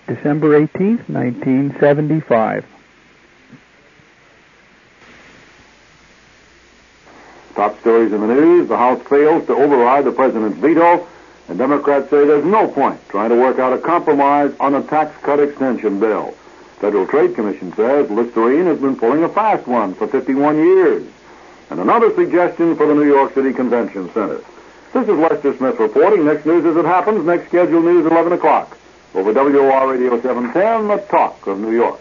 December 18th, 1975. Top stories in the news. The House fails to override the president's veto, and Democrats say there's no point trying to work out a compromise on a tax cut extension bill. Federal Trade Commission says Listerine has been pulling a fast one for 51 years. And another suggestion for the New York City Convention Center. This is Lester Smith reporting. Next news as it happens. Next scheduled news 11 o'clock. Over WOR Radio 710, the Talk of New York.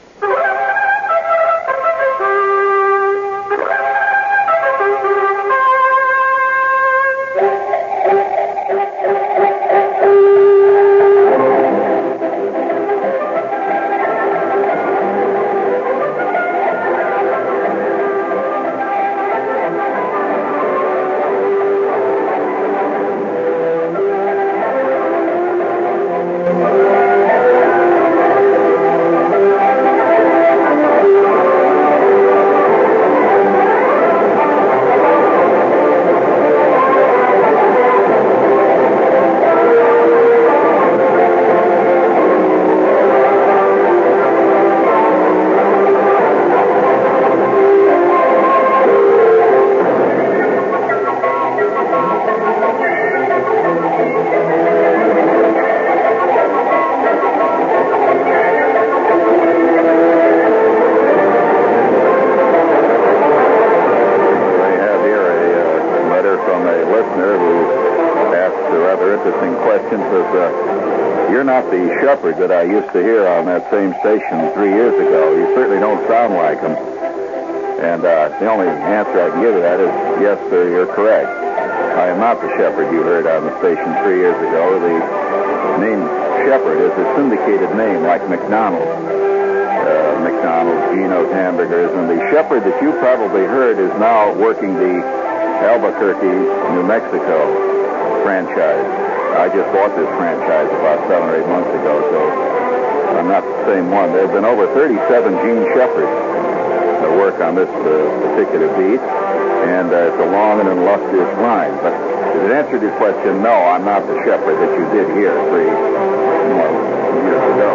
Shepherd that I used to hear on that same station 3 years ago. You certainly don't sound like him. And the only answer I can give to that is, yes, sir, you're correct. I am not the Shepherd you heard on the station 3 years ago. The name Shepherd is a syndicated name like McDonald's. McDonald's, Geno's Hamburgers. And the Shepherd that you probably heard is now working the Albuquerque, New Mexico franchise. I just bought this franchise about 7 or 8 months ago, so I'm not the same one. There have been over 37 Gene Shepherds that work on this particular beat, and it's a long and illustrious line. But to answer your question, no, I'm not the Shepherd that you did hear 3 years ago.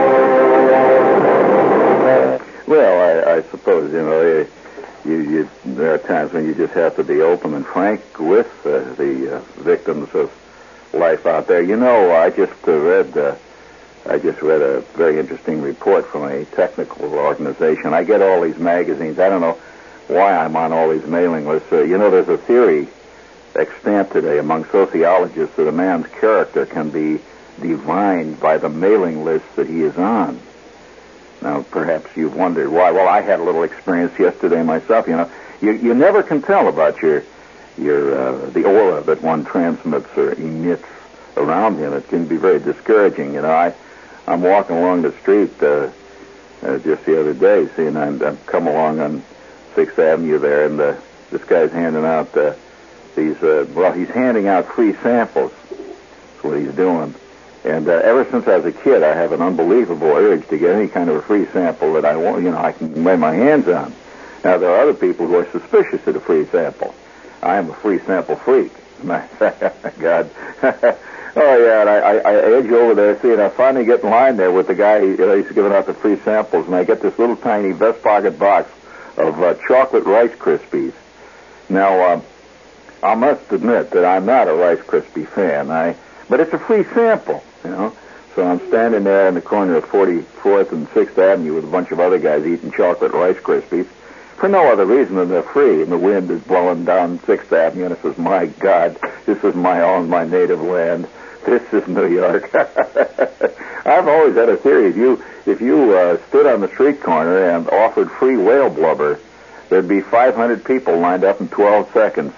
Well, I suppose, there are times when you just have to be open and frank with the victims of life out there. I just read a very interesting report from a technical organization. I get all these magazines. I don't know why I'm on all these mailing lists. There's a theory extant today among sociologists that a man's character can be divined by the mailing list that he is on. Now, perhaps you've wondered why. Well, I had a little experience yesterday myself. You never can tell about the aura that one transmits or emits around him. It can be very discouraging. I'm walking along the street just the other day, seeing I'm come along on 6th Avenue there, and this guy's handing out he's handing out free samples. That's what he's doing. And ever since I was a kid, I have an unbelievable urge to get any kind of a free sample that I want, I can lay my hands on. Now, there are other people who are suspicious of the free sample. I am a free sample freak. My God. Oh, yeah, and I edge over there, and I finally get in line there with the guy, he's giving out the free samples, and I get this little tiny vest pocket box of chocolate Rice Krispies. Now, I must admit that I'm not a Rice Krispie fan, but it's a free sample, So I'm standing there in the corner of 44th and 6th Avenue with a bunch of other guys eating chocolate Rice Krispies. For no other reason than they're free, and the wind is blowing down 6th Avenue, and it says, my God, this is my native land. This is New York. I've always had a theory. If you stood on the street corner and offered free whale blubber, there'd be 500 people lined up in 12 seconds.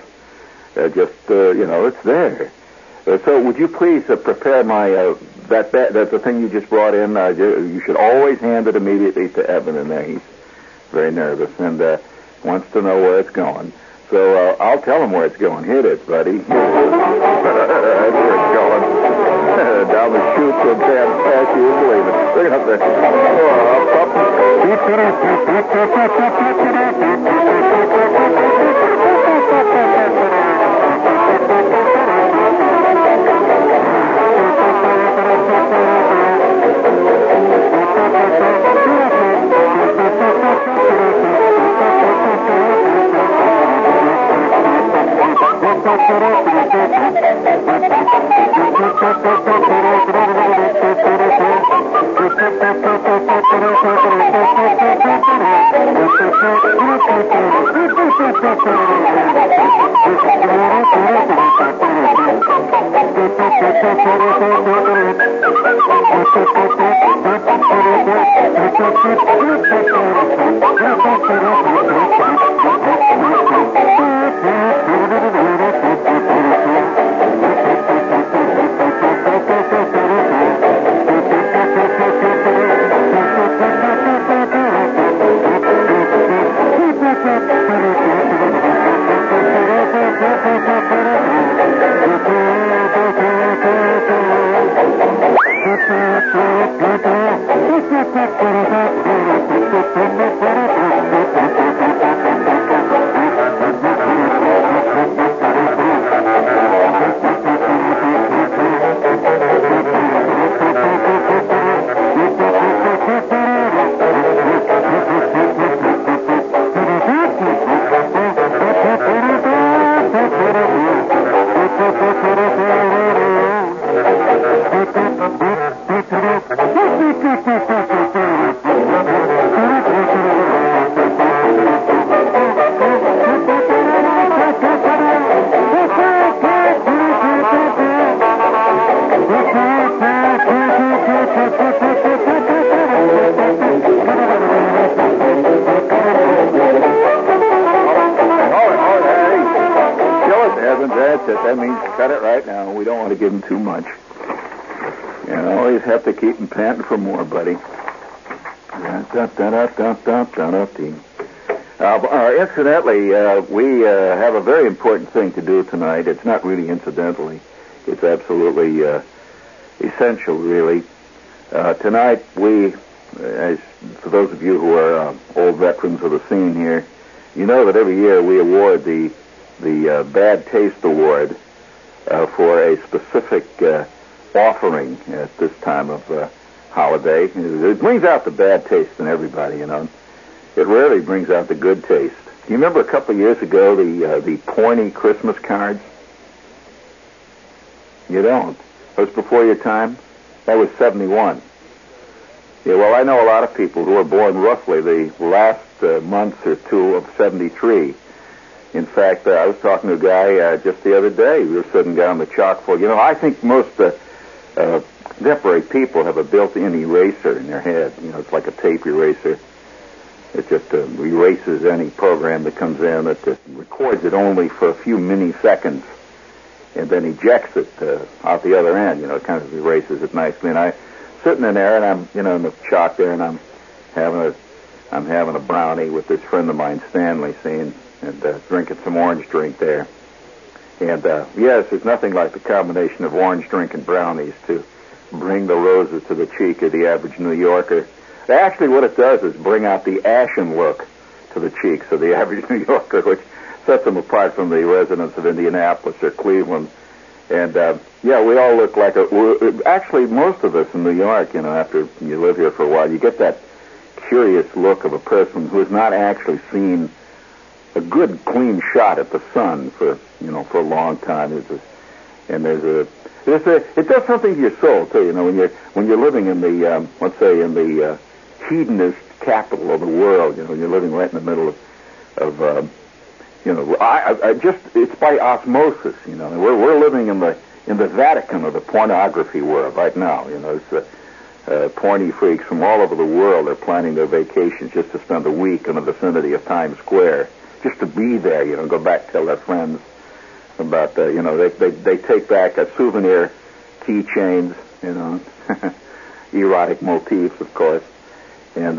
It's there. So would you please prepare my, that's the thing you just brought in. You should always hand it immediately to Evan in there. He's very nervous and wants to know where it's going. So I'll tell him where it's going. Hit it, buddy. That's where it's going. Down the chute so damn fast you wouldn't believe it. Look at that. That's it. That means cut it right now. We don't want to give him too much. You always have to keep him panting for more, buddy. Incidentally, we have a very important thing to do tonight. It's not really incidentally. It's absolutely essential, really. Tonight, we, for those of you who are old veterans of the scene here, you know that every year we award the Bad Taste Award for a specific offering at this time of holiday. It brings out the bad taste in everybody, you know. It rarely brings out the good taste. Do you remember a couple of years ago the pointy Christmas cards? You don't? That was before your time? That was 71. Yeah, well, I know a lot of people who were born roughly the last month or two of 73. In fact, I was talking to a guy just the other day. We were sitting down the chalkboard. You know, I think most contemporary people have a built-in eraser in their head. You know, it's like a tape eraser. It just erases any program that comes in. It records it only for a few milliseconds and then ejects it out the other end. You know, it kind of erases it nicely. And I'm sitting in there, and I'm, you know, in the chalk there, and I'm having a brownie with this friend of mine, Stanley, and drinking some orange drink there. And, yes, there's nothing like the combination of orange drink and brownies to bring the roses to the cheek of the average New Yorker. Actually, what it does is bring out the ashen look to the cheeks of the average New Yorker, which sets them apart from the residents of Indianapolis or Cleveland. And, yeah, we all look like actually, most of us in New York, you know, after you live here for a while, you get that curious look of a person who has not actually seen a good, clean shot at the sun for a long time. It does something to your soul too. You know, when you're living in the let's say in the hedonist capital of the world. You know, you're living right in the middle of it's by osmosis. You know, we're living in the Vatican of the pornography world right now. You know, it's porny freaks from all over the world are planning their vacations just to spend a week in the vicinity of Times Square. Just to be there, you know, go back and tell their friends about, they take back souvenir keychains, you know, erotic motifs, of course. And,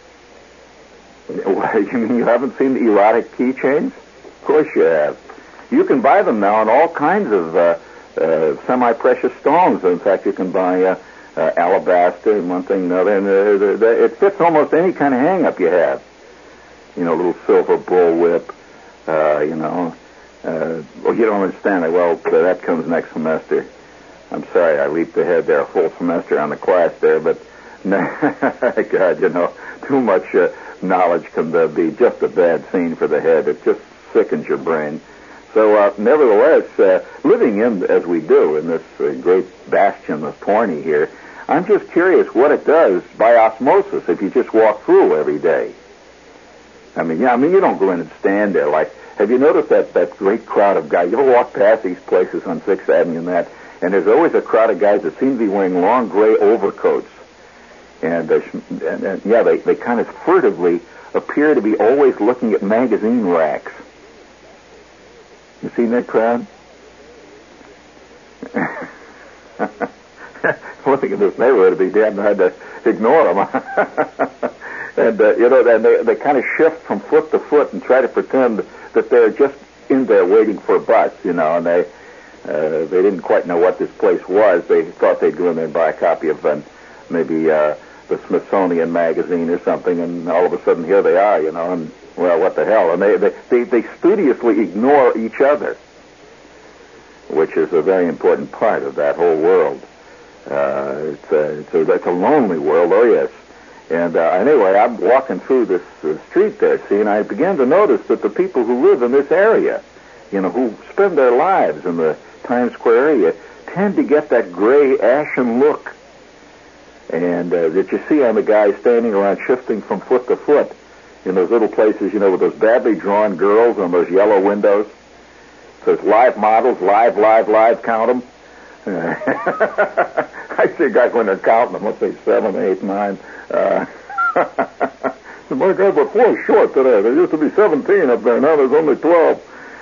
you mean you haven't seen the erotic keychains? Of course you have. You can buy them now in all kinds of semi-precious stones. In fact, you can buy alabaster and one thing and another, and it fits almost any kind of hang-up you have. You know, a little silver bullwhip, you don't understand it. Well, that comes next semester. I'm sorry, I leaped ahead there a full semester on the class there, but, God, you know, too much knowledge can be just a bad scene for the head. It just sickens your brain. So, nevertheless, living in, as we do, in this great bastion of porny here, I'm just curious what it does by osmosis if you just walk through every day. I mean, you don't go in and stand there. Like, have you noticed that great crowd of guys? You ever walk past these places on 6th Avenue and there's always a crowd of guys that seem to be wearing long gray overcoats. and they kind of furtively appear to be always looking at magazine racks. You seen that crowd? Living in this neighborhood, it'd be damn hard to ignore them. And they kind of shift from foot to foot and try to pretend that they're just in there waiting for a bus, and they didn't quite know what this place was. They thought they'd go in there and buy a copy of maybe the Smithsonian magazine or something, and all of a sudden here they are, and well, what the hell? And they studiously ignore each other, which is a very important part of that whole world. It's a lonely world, oh yes. And anyway, I'm walking through this street there, and I began to notice that the people who live in this area, who spend their lives in the Times Square area, tend to get that gray, ashen look. And that you see on the guys standing around shifting from foot to foot in those little places, with those badly drawn girls on those yellow windows. So it's live models, live, count them. I see a guy going there counting them, let's say 7, 8, 9. My God, but 4 short today. There used to be 17 up there. Now there's only 12.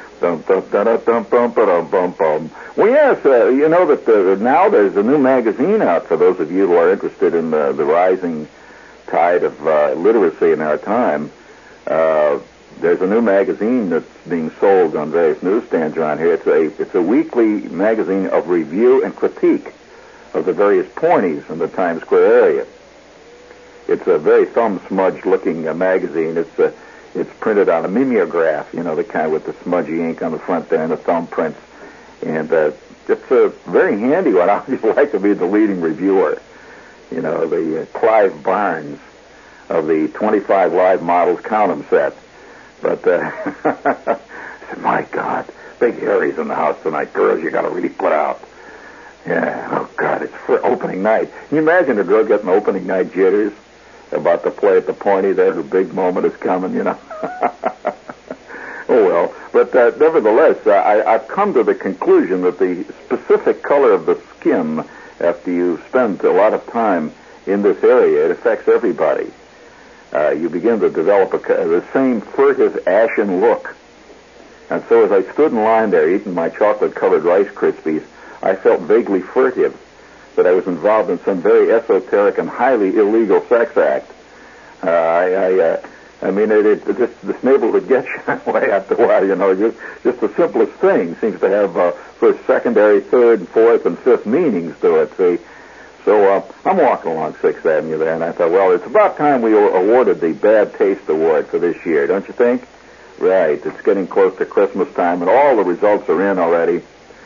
Well, yes, that now there's a new magazine out for those of you who are interested in the rising tide of literacy in our time. There's a new magazine that's being sold on various newsstands around here. It's a weekly magazine of review and critique of the various pornies in the Times Square area. It's a very thumb-smudged-looking magazine. It's printed on a mimeograph, the kind with the smudgy ink on the front there and the thumbprints. And it's a very handy one. I just like to be the leading reviewer. The Clive Barnes of the 25 live models count 'em set. But I said, my God, Big Harry's in the house tonight. Girls, you got to really put out. Yeah, oh God, it's for opening night. Can you imagine a girl getting opening night jitters about the play at the Pointy there? Her big moment is coming, Oh, well. But nevertheless, I've come to the conclusion that the specific color of the skin, after you spend a lot of time in this area, it affects everybody. You begin to develop the same furtive, ashen look. And so as I stood in line there eating my chocolate-covered Rice Krispies, I felt vaguely furtive that I was involved in some very esoteric and highly illegal sex act. This neighborhood gets you that way after a while, just the simplest thing seems to have first, secondary, third, and fourth, and fifth meanings to it, see. So I'm walking along 6th Avenue there, and I thought, well, it's about time we awarded the Bad Taste Award for this year, don't you think? Right, it's getting close to Christmas time, and all the results are in already.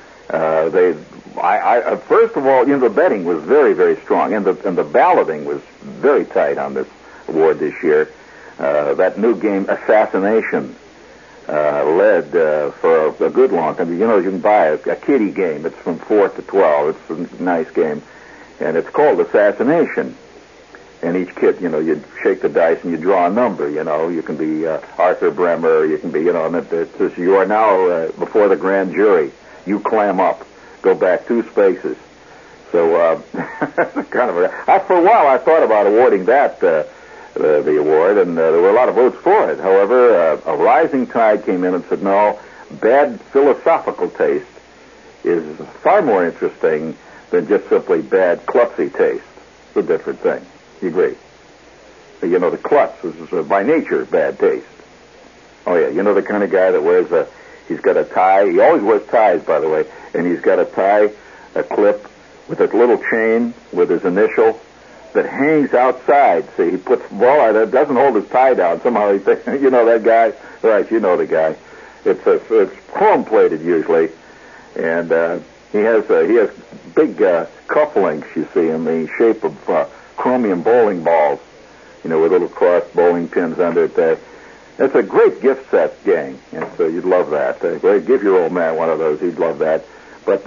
First of all, the betting was very, very strong, and the balloting was very tight on this award this year. That new game, Assassination, led for a good long time. You can buy a kiddie game. It's from 4 to 12. It's a nice game, and it's called Assassination. And each kid, you shake the dice and you draw a number. You can be Arthur Bremer. You can be, and it says you are now before the grand jury. You clam up. Go back 2 spaces. So kind of for a while I thought about awarding that the award, and there were a lot of votes for it. However, a rising tide came in and said, no, bad philosophical taste is far more interesting than just simply bad klutzy taste. It's a different thing. You agree? The klutz is by nature bad taste. Oh yeah, the kind of guy that wears he's got a tie. He always wears ties, by the way, and he's got a tie, a clip with a little chain with his initial that hangs outside. See, he puts that doesn't hold his tie down. Somehow he thinks, that guy, right? You know the guy. It's chrome plated usually, and he has big cufflinks, you see, in the shape of chromium bowling balls, with little cross bowling pins under it there. It's a great gift set, gang, and so you'd love that. Give your old man one of those; he'd love that. But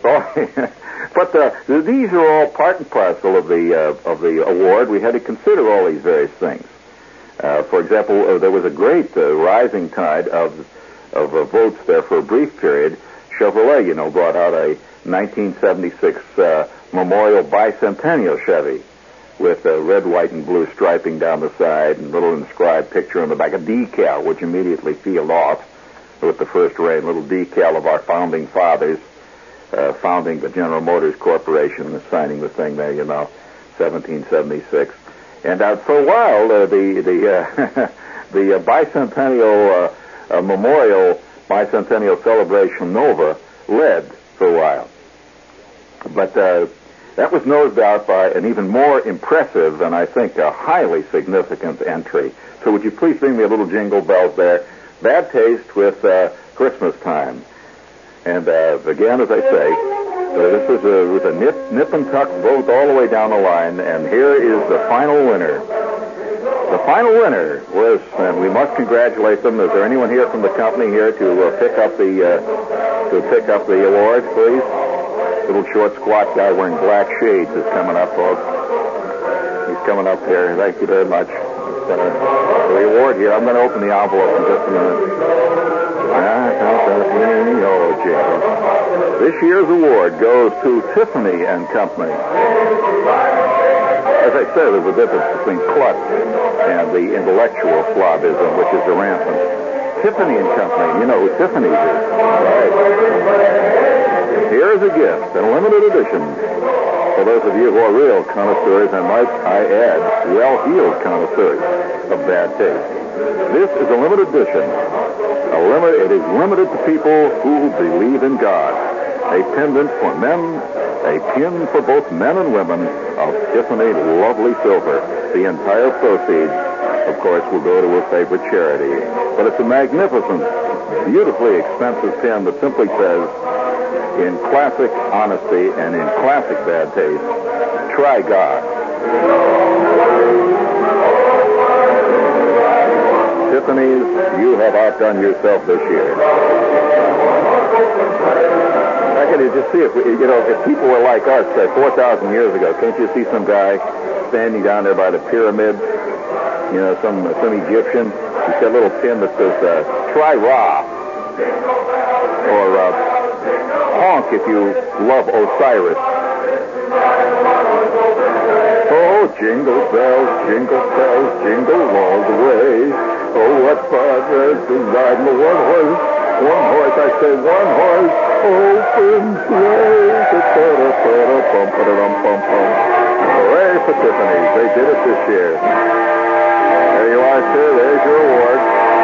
these are all part and parcel of the award. We had to consider all these various things. For example, there was a great rising tide of votes there for a brief period. Chevrolet, brought out a 1976 Memorial Bicentennial Chevy. with a red, white, and blue striping down the side and a little inscribed picture on the back, a decal, which immediately peeled off with the first rain, a little decal of our founding fathers founding the General Motors Corporation and signing the thing there, 1776. And for a while, the bicentennial memorial, bicentennial celebration Nova led for a while. But that was nosed out by an even more impressive and I think a highly significant entry. So would you please bring me a little jingle bells there? Bad Taste with Christmas Time. And again, as I say, this is with a nip and tuck vote all the way down the line, and here is the final winner. The final winner was, and we must congratulate them. Is there anyone here from the company here to pick up the award, please? Little short, squat guy wearing black shades is coming up, folks. He's coming up here. Thank you very much. The award here. I'm going to open the envelope in just a minute. This year's award goes to Tiffany and Company. As I said, there's a difference between klutz and the intellectual slobism, which is rampant. Tiffany and Company, you know who Tiffany's is. Right. Here's a gift, a limited edition, for those of you who are real connoisseurs, and might I add, well-heeled connoisseurs of bad taste. This is a limited edition. It is limited to people who believe in God. A pendant for men, a pin for both men and women of Tiffany lovely silver. The entire proceeds, of course, will go to a favorite charity. But it's a magnificent, beautifully expensive pin that simply says, in classic honesty and in classic bad taste, try God. Tiffany's, you have outdone yourself this year. I can just see if people were like us, say 4,000 years ago, can't you see some guy standing down there by the pyramid? Some Egyptian. He's got a little pin that says, try Ra. Or honk if you love Osiris. Oh, jingle bells, jingle all the way. Oh, what fun it is to ride in the one horse. One horse, I say one horse. Open sleigh. Hooray for Tiffany's. They did it this year. There you are, sir. There's your award.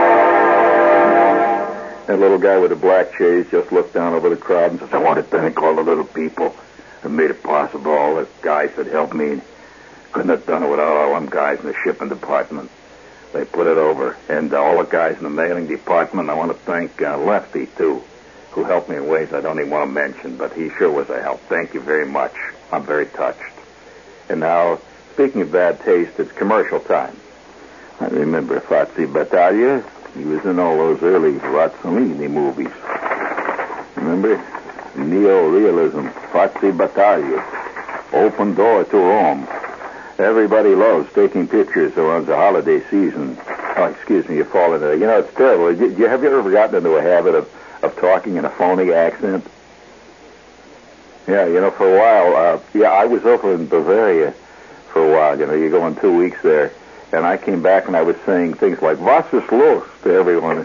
That little guy with the black shades just looked down over the crowd and says, I want to thank all the little people that made it possible. All the guys that helped me. Couldn't have done it without all them guys in the shipping department. They put it over. And all the guys in the mailing department, I want to thank Lefty, too, who helped me in ways I don't even want to mention, but he sure was a help. Thank you very much. I'm very touched. And now, speaking of bad taste, it's commercial time. I remember Fazio Battaglia. He was in all those early Rossellini movies. Remember? Neo-realism. Fazio Battaglia. Open door to Rome. Everybody loves taking pictures around the holiday season. Oh, excuse me, you fall into that. It's terrible. Have you ever gotten into a habit of talking in a phony accent? Yeah, for a while, I was over in Bavaria for a while. You go in 2 weeks there. And I came back and I was saying things like, was ist los, to everyone.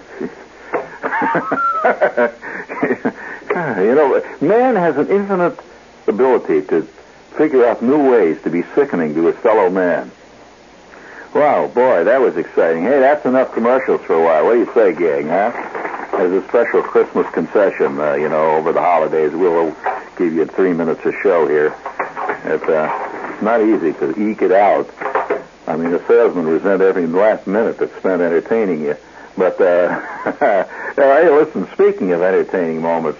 Man has an infinite ability to figure out new ways to be sickening to his fellow man. Wow, boy, that was exciting. Hey, that's enough commercials for a while. What do you say, gang, huh? As a special Christmas concession, over the holidays, we'll give you 3 minutes of show here. It's not easy to eke it out. I mean, the salesman resent every last minute that's spent entertaining you. But, hey, listen, speaking of entertaining moments,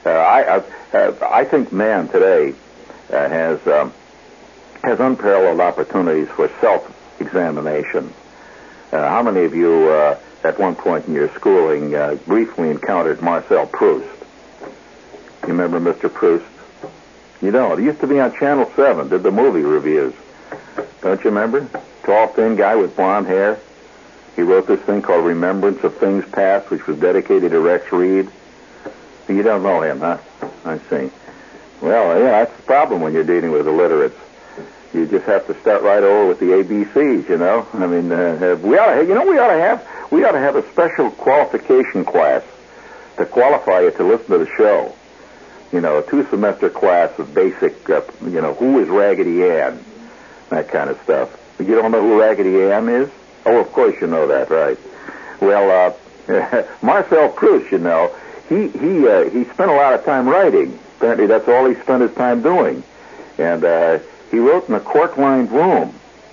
I think man today has unparalleled opportunities for self-examination. How many of you, at one point in your schooling, briefly encountered Marcel Proust? You remember Mr. Proust? You don't. He used to be on Channel 7, did the movie reviews. Don't you remember? Tall, thin guy with blonde hair. He wrote this thing called Remembrance of Things Past, which was dedicated to Rex Reed. You don't know him, huh? I see. Well, yeah, that's the problem when you're dealing with illiterates. You just have to start right over with the ABCs, you know. I mean, we ought to have a special qualification class to qualify you to listen to the show. You know, a 2-semester class of basic, who is Raggedy Ann, that kind of stuff. You don't know who Raggedy Ann is? Oh, of course you know that, right? Well, Marcel Proust, you know, he spent a lot of time writing. Apparently, that's all he spent his time doing, and he wrote in a cork-lined room.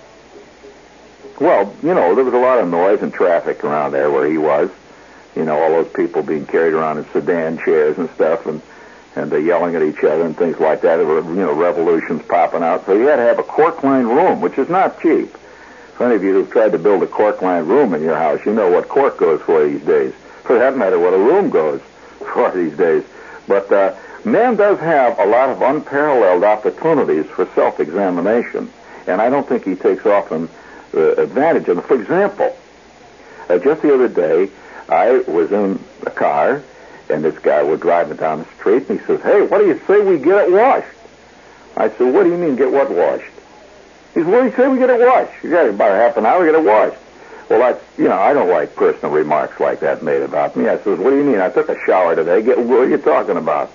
Well, you know, there was a lot of noise and traffic around there where he was. You know, all those people being carried around in sedan chairs and stuff, and they're yelling at each other and things like that. There were, revolutions popping out. So you had to have a cork-lined room, which is not cheap. For any of you who've tried to build a cork-lined room in your house, you know what cork goes for these days. For that matter, what a room goes for these days. But man does have a lot of unparalleled opportunities for self-examination, and I don't think he takes often advantage of them. For example, just the other day, I was in a car, and this guy was driving down the street, and he says, "Hey, what do you say we get it washed?" I said, "What do you mean get what washed?" He said, "What do you say we get it washed?" He said, "About a half an hour, get it washed." Well, I don't like personal remarks like that made about me. I says, "What do you mean? I took a shower today. What are you talking about?"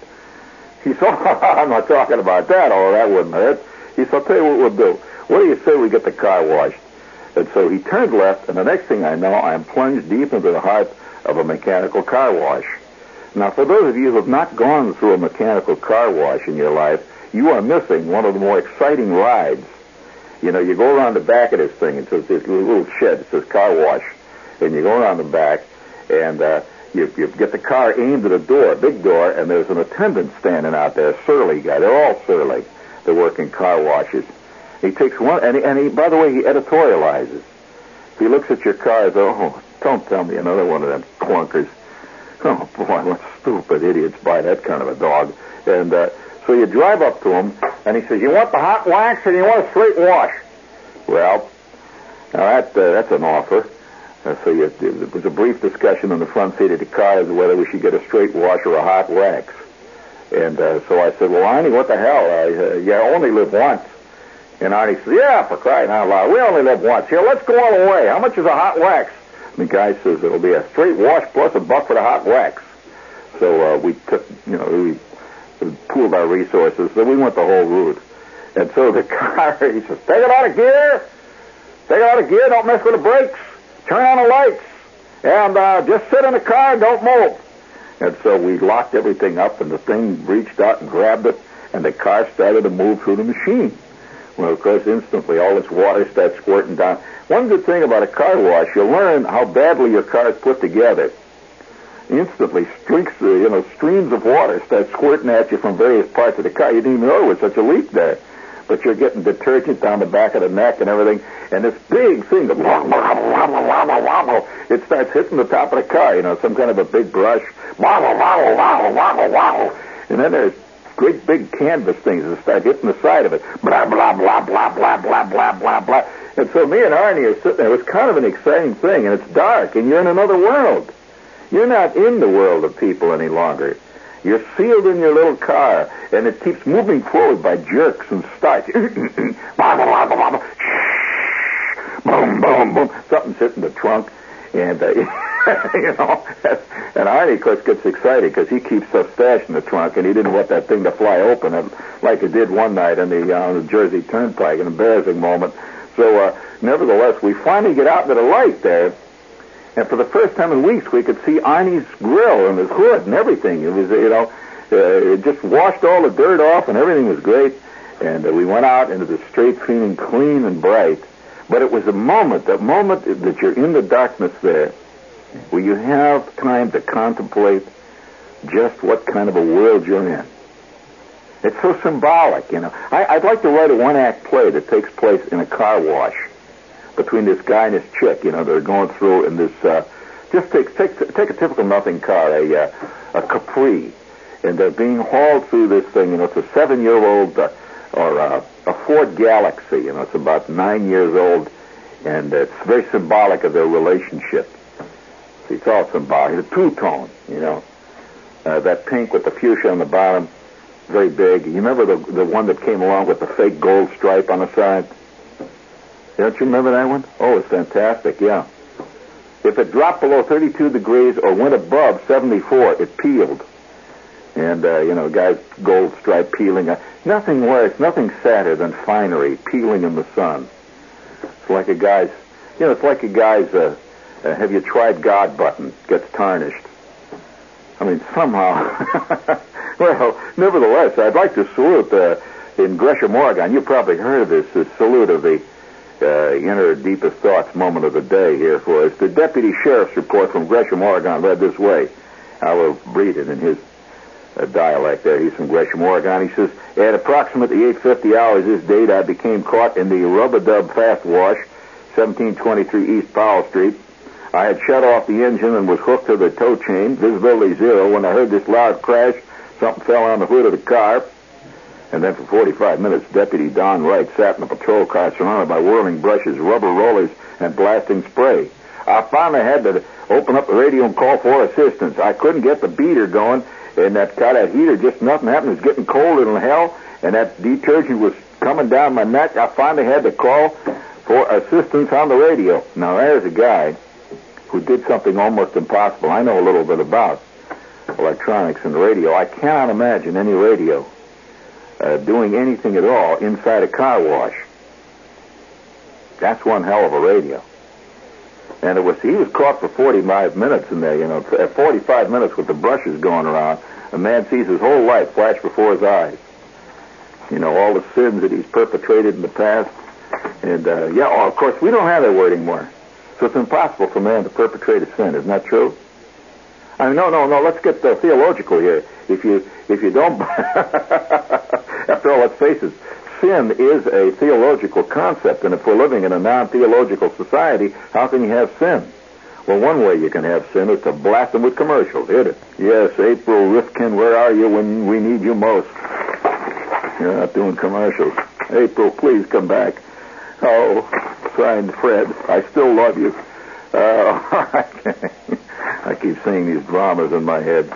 He said, "I'm not talking about that. Oh, that wouldn't hurt." He said, "I'll tell you what we'll do. What do you say we get the car washed?" And so he turned left, and the next thing I know, I am plunged deep into the heart of a mechanical car wash. Now, for those of you who have not gone through a mechanical car wash in your life, you are missing one of the more exciting rides. You know, you go around the back of this thing, and it's this little shed that says car wash, and you go around the back, and you get the car aimed at a door, big door, and there's an attendant standing out there, a surly guy. They're all surly. They work in car washes. He takes one, and he, by the way, he editorializes. He looks at your car and says, "Oh, don't tell me another one of them clunkers. Oh, boy, what stupid idiots buy that kind of a dog." And so you drive up to him, and he says, "You want the hot wax or do you want a straight wash?" Well, now that's an offer. So there was a brief discussion in the front seat of the car as to whether we should get a straight wash or a hot wax. And so I said, "Well, Arnie, what the hell? You only live once." And Arnie says, "Yeah, for crying out loud, we only live once. Here, let's go all the way. How much is a hot wax?" And the guy says, "It'll be a straight wash plus $1 for the hot wax." So we took, we pooled our resources, so we went the whole route. And so the car, he says, "Take it out of gear. Take it out of gear. Don't mess with the brakes. Turn on the lights. And just sit in the car and don't move." And so we locked everything up, and the thing reached out and grabbed it, and the car started to move through the machine. Well, of course, instantly all this water starts squirting down. One good thing about a car wash, you'll learn how badly your car is put together. Instantly, streams of water start squirting at you from various parts of the car. You didn't even know there was such a leak there. But you're getting detergent down the back of the neck and everything, and this big thing, it starts hitting the top of the car, some kind of a big brush. And then there's great big canvas things that start hitting the side of it. Blah, blah, blah, blah, blah, blah, blah, blah, blah. And so me and Arnie are sitting there. It was kind of an exciting thing, and it's dark, and you're in another world. You're not in the world of people any longer. You're sealed in your little car, and it keeps moving forward by jerks and starts. Boom, boom, boom. Something's hitting the trunk, and, and Arnie, of course, gets excited because he keeps stuff stashed in the trunk, and he didn't want that thing to fly open like it did one night on the Jersey Turnpike, an embarrassing moment. So, nevertheless, we finally get out into the light there, and for the first time in weeks, we could see Arnie's grill and his hood and everything. It was, it just washed all the dirt off, and everything was great. And we went out into the street feeling clean and bright. But it was that moment that you're in the darkness there, where you have time to contemplate just what kind of a world you're in. It's so symbolic, I'd like to write a one-act play that takes place in a car wash between this guy and this chick, they're going through in this, just take a typical nothing car, a Capri, and they're being hauled through this thing, it's a 7-year-old, or a Ford Galaxy, it's about 9 years old, and it's very symbolic of their relationship. See, it's all symbolic. The two-tone, that pink with the fuchsia on the bottom, very big. You remember the one that came along with the fake gold stripe on the side? Don't you remember that one? Oh, it's fantastic, yeah. If it dropped below 32 degrees or went above 74, it peeled. And, guy's gold stripe peeling. Nothing worse, nothing sadder than finery peeling in the sun. It's like a guy's, have you tried God button gets tarnished. I mean, somehow. Well, nevertheless, I'd like to salute in Gresham, Oregon. You've probably heard of this salute of the inner deepest thoughts moment of the day here for us. The deputy sheriff's report from Gresham, Oregon read this way. I will read it in his dialect there. He's from Gresham, Oregon. He says, at approximately 8:50 hours this date, I became caught in the Rub-a-Dub Fast Wash, 1723 East Powell Street. I had shut off the engine and was hooked to the tow chain, visibility 0. When I heard this loud crash, something fell on the hood of the car. And then for 45 minutes, Deputy Don Wright sat in a patrol car surrounded by whirling brushes, rubber rollers, and blasting spray. I finally had to open up the radio and call for assistance. I couldn't get the beater going, and that heater, just nothing happened. It was getting colder than hell, and that detergent was coming down my neck. I finally had to call for assistance on the radio. Now, there's a guy who did something almost impossible. I know a little bit about electronics and radio. I cannot imagine any radio doing anything at all inside a car wash. That's one hell of a radio. And he was caught for 45 minutes in there, at 45 minutes with the brushes going around. A man sees his whole life flash before his eyes. All the sins that he's perpetrated in the past. And, of course, we don't have that word anymore. So it's impossible for man to perpetrate a sin. Isn't that true? I mean, no, let's get theological here. If you don't, after all, let's face it, sin is a theological concept, and if we're living in a non-theological society, how can you have sin? Well, one way you can have sin is to blast them with commercials. Hit it. Yes, April Rifkin, where are you when we need you most? You're not doing commercials. April, please come back. Oh, signed Fred, I still love you. I keep seeing these dramas in my head.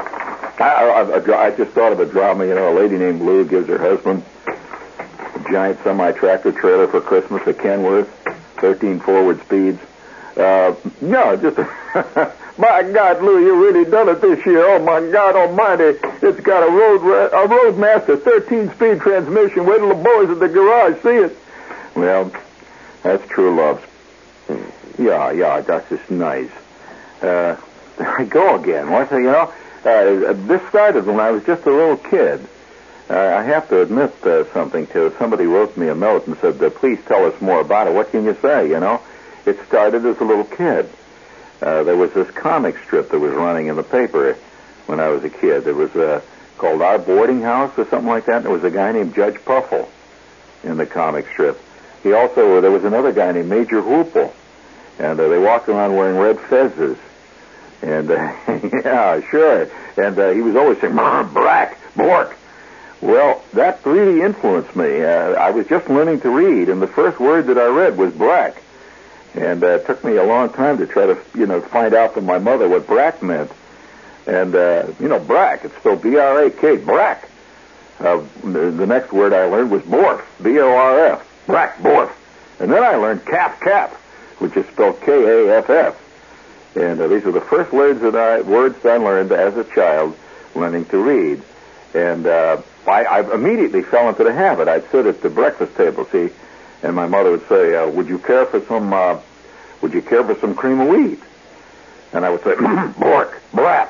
I just thought of a drama, a lady named Lou gives her husband a giant semi-tractor trailer for Christmas at Kenworth, 13 forward speeds. Just, my God, Lou, you really done it this year. Oh, my God almighty, it's got a Roadmaster 13-speed transmission. Wait till the boys at the garage see it. Well, that's true love. Yeah, that's just nice. I go again. This started when I was just a little kid. I have to admit something to. Somebody wrote me a note and said, please tell us more about it. What can you say, It started as a little kid. There was this comic strip that was running in the paper when I was a kid. It was called Our Boarding House or something like that, and there was a guy named Judge Puffle in the comic strip. There was another guy named Major Hoople, and they walked around wearing red fezzes. And, yeah, sure. And he was always saying, Brack, Bork. Well, that really influenced me. I was just learning to read, and the first word that I read was brack. And it took me a long time to try to, find out from my mother what brack meant. And, brack, it's spelled B-R-A-K, brack. The next word I learned was borf, B-O-R-F, brack, borf. And then I learned cap, which is spelled K-A-F-F. And these were the first words that I learned as a child learning to read. And I immediately fell into the habit. I'd sit at the breakfast table, see, and my mother would say, would you care for some cream of wheat? And I would say, bork, brat,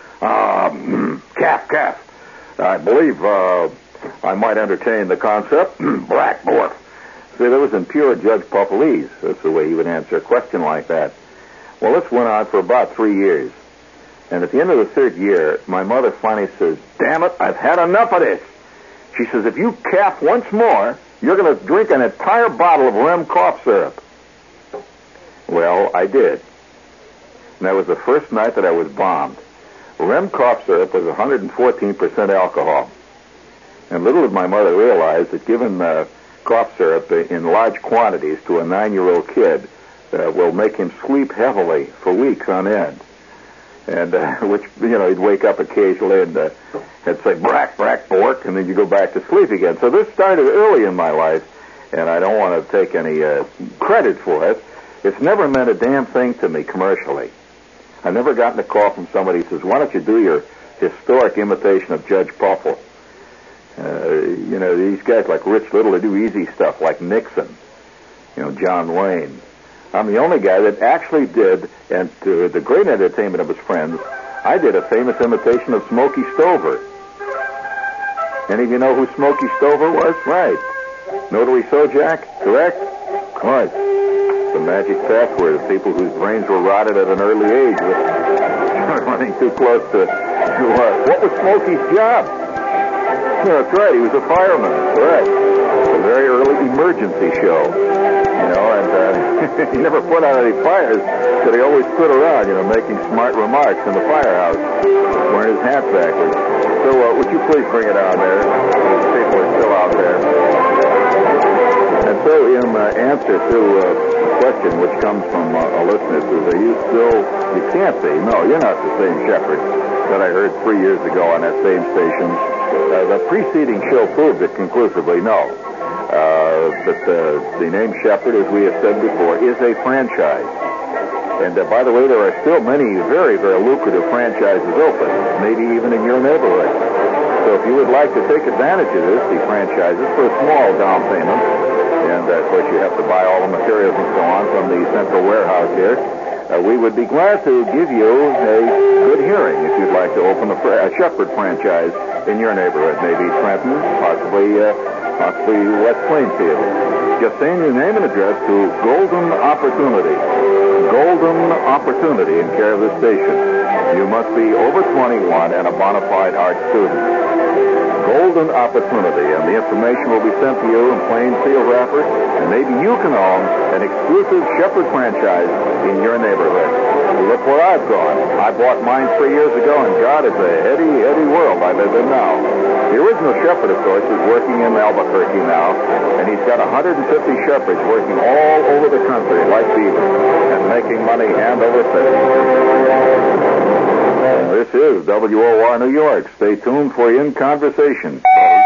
calf. I believe I might entertain the concept, brack, bork. See, that was in pure Judge Puffleese. That's the way he would answer a question like that. Well, this went on for about 3 years. And at the end of the third year, my mother finally says, damn it, I've had enough of this. She says, if you calf once more, you're going to drink an entire bottle of Rem cough syrup. Well, I did. And that was the first night that I was bombed. Rem cough syrup was 114% alcohol. And little did my mother realize that given cough syrup in large quantities to a 9-year-old kid will make him sleep heavily for weeks on end. and which, he'd wake up occasionally and he'd say, brack, brack, bork, and then you go back to sleep again. So this started early in my life, and I don't want to take any credit for it. It's never meant a damn thing to me commercially. I've never gotten a call from somebody who says, why don't you do your historic imitation of Judge Puffle? These guys like Rich Little, they do easy stuff like Nixon, John Wayne. I'm the only guy that actually did, and to the great entertainment of his friends, I did a famous imitation of Smokey Stover. Any of you know who Smokey Stover was? Right. Notary Sojak? Correct? Of course. The magic password of people whose brains were rotted at an early age with running too close to what was Smokey's job? That's right, he was a fireman. Correct. A very early emergency show. And he never put out any fires, but he always stood around, making smart remarks in the firehouse, wearing his hat backwards. So would you please bring it on there? People are still out there. And so in answer to a question which comes from a listener says, are you still, you can't be. No, you're not the same Shepherd that I heard 3 years ago on that same station. The preceding show proved it conclusively, no. But the name Shepherd, as we have said before, is a franchise. And by the way, there are still many very, very lucrative franchises open, maybe even in your neighborhood. So if you would like to take advantage of this, the franchises, for a small down payment, and of course you have to buy all the materials and so on from the central warehouse here, we would be glad to give you a good hearing if you'd like to open a Shepherd franchise in your neighborhood, maybe Trenton, possibly West Plainfield. Just saying your name and address to Golden Opportunity. Golden Opportunity in care of the station. You must be over 21 and a bona fide art student. Golden Opportunity, and the information will be sent to you in plain seal wrapper, and maybe you can own an exclusive Shepherd franchise in your neighborhood. Look where I've gone. I bought mine 3 years ago, and God, it's a heady world I live in now. The original Shepherd, of course, is working in Albuquerque now, and he's got 150 Shepherds working all over the country like beavers and making money hand over fist. This is WOR New York. Stay tuned for In Conversation.